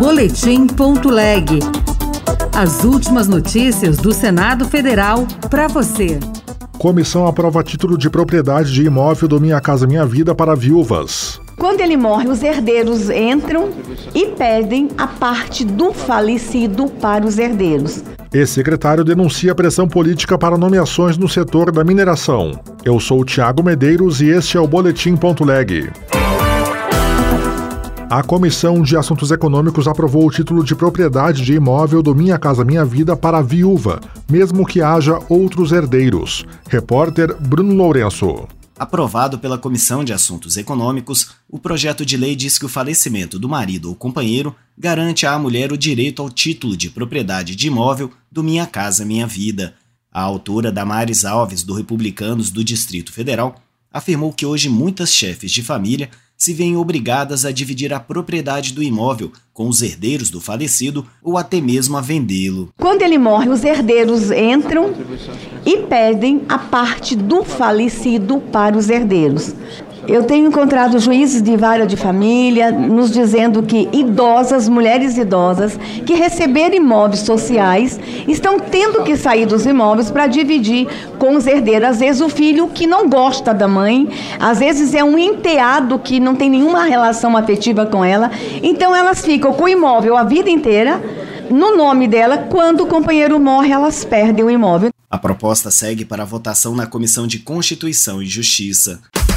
Boletim.leg. As últimas notícias do Senado Federal para você. Comissão aprova título de propriedade de imóvel do Minha Casa Minha Vida para viúvas. Quando ele morre, os herdeiros entram e pedem a parte do falecido para os herdeiros. Ex-secretário denuncia pressão política para nomeações no setor da mineração. Eu sou o Thiago Medeiros e este é o Boletim.leg. A Comissão de Assuntos Econômicos aprovou o título de propriedade de imóvel do Minha Casa Minha Vida para a viúva, mesmo que haja outros herdeiros. Repórter Bruno Lourenço. Aprovado pela Comissão de Assuntos Econômicos, o projeto de lei diz que o falecimento do marido ou companheiro garante à mulher o direito ao título de propriedade de imóvel do Minha Casa Minha Vida. A autora, Damares Alves, do Republicanos do Distrito Federal, afirmou que hoje muitas chefes de família se veem obrigadas a dividir a propriedade do imóvel com os herdeiros do falecido ou até mesmo a vendê-lo. Quando ele morre, os herdeiros entram e pedem a parte do falecido para os herdeiros. Eu tenho encontrado juízes de vara de família nos dizendo que mulheres idosas que receberam imóveis sociais estão tendo que sair dos imóveis para dividir com os herdeiros. Às vezes o filho que não gosta da mãe, às vezes é um enteado que não tem nenhuma relação afetiva com ela, então elas ficam com o imóvel a vida inteira no nome dela. Quando o companheiro morre, elas perdem o imóvel. A proposta segue para a votação na Comissão de Constituição e Justiça.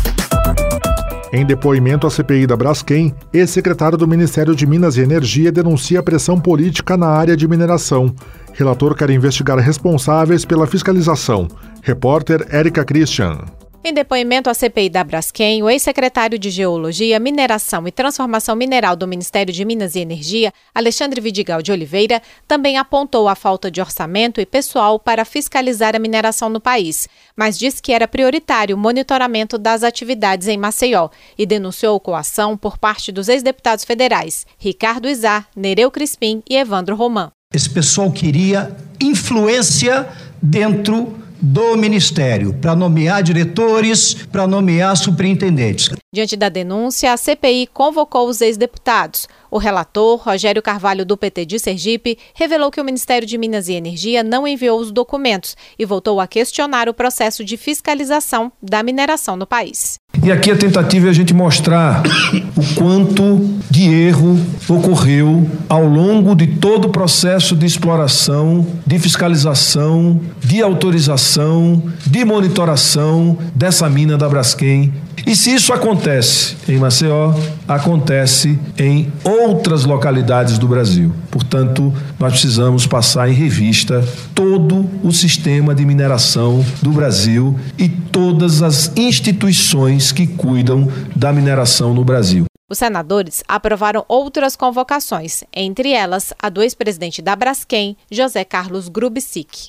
Em depoimento à CPI da Braskem, ex-secretário do Ministério de Minas e Energia denuncia pressão política na área de mineração. Relator quer investigar responsáveis pela fiscalização. Repórter Érica Christian. Em depoimento à CPI da Braskem, o ex-secretário de Geologia, Mineração e Transformação Mineral do Ministério de Minas e Energia, Alexandre Vidigal de Oliveira, também apontou a falta de orçamento e pessoal para fiscalizar a mineração no país, mas disse que era prioritário o monitoramento das atividades em Maceió e denunciou coação por parte dos ex-deputados federais Ricardo Izar, Nereu Crispim e Evandro Roman. Esse pessoal queria influência dentro do Ministério, para nomear diretores, para nomear superintendentes. Diante da denúncia, a CPI convocou os ex-deputados. O relator, Rogério Carvalho, do PT de Sergipe, revelou que o Ministério de Minas e Energia não enviou os documentos e voltou a questionar o processo de fiscalização da mineração no país. E aqui a tentativa é a gente mostrar o quanto de erro ocorreu ao longo de todo o processo de exploração, de fiscalização, de autorização, de monitoração dessa mina da Braskem. E se isso acontece em Maceió, acontece em outras localidades do Brasil. Portanto, nós precisamos passar em revista todo o sistema de mineração do Brasil e todas as instituições que cuidam da mineração no Brasil. Os senadores aprovaram outras convocações, entre elas a do ex-presidente da Braskem, José Carlos Grubsic.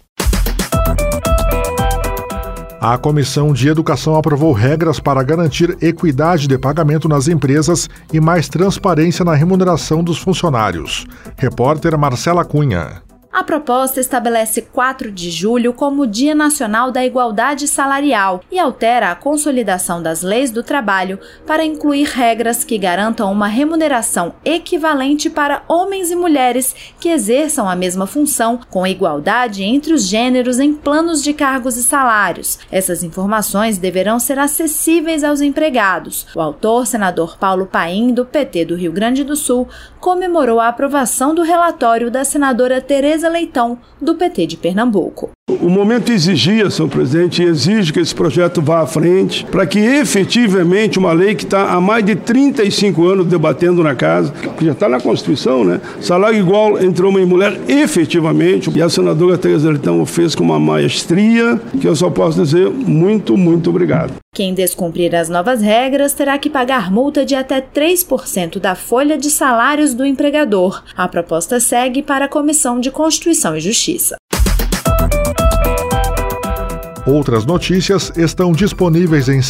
A Comissão de Educação aprovou regras para garantir equidade de pagamento nas empresas e mais transparência na remuneração dos funcionários. Repórter Marcela Cunha. A proposta estabelece 4 de julho como Dia Nacional da Igualdade Salarial e altera a consolidação das leis do trabalho para incluir regras que garantam uma remuneração equivalente para homens e mulheres que exerçam a mesma função, com igualdade entre os gêneros em planos de cargos e salários. Essas informações deverão ser acessíveis aos empregados. O autor, senador Paulo Paim, do PT do Rio Grande do Sul, comemorou a aprovação do relatório da senadora Tereza Leitão, do PT de Pernambuco. O momento exigia, senhor presidente, e exige que esse projeto vá à frente para que efetivamente uma lei que está há mais de 35 anos debatendo na casa, que já está na Constituição, né? Salário igual entre homem e mulher, efetivamente. E a senadora Tereza Leitão o fez com uma maestria que eu só posso dizer muito, muito obrigado. Quem descumprir as novas regras terá que pagar multa de até 3% da folha de salários do empregador. A proposta segue para a Comissão de Constituição e Justiça. Outras notícias estão disponíveis em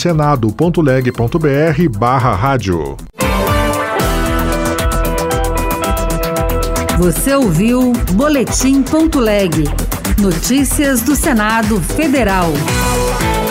senado.leg.br/rádio. Você ouviu Boletim.leg. Notícias do Senado Federal.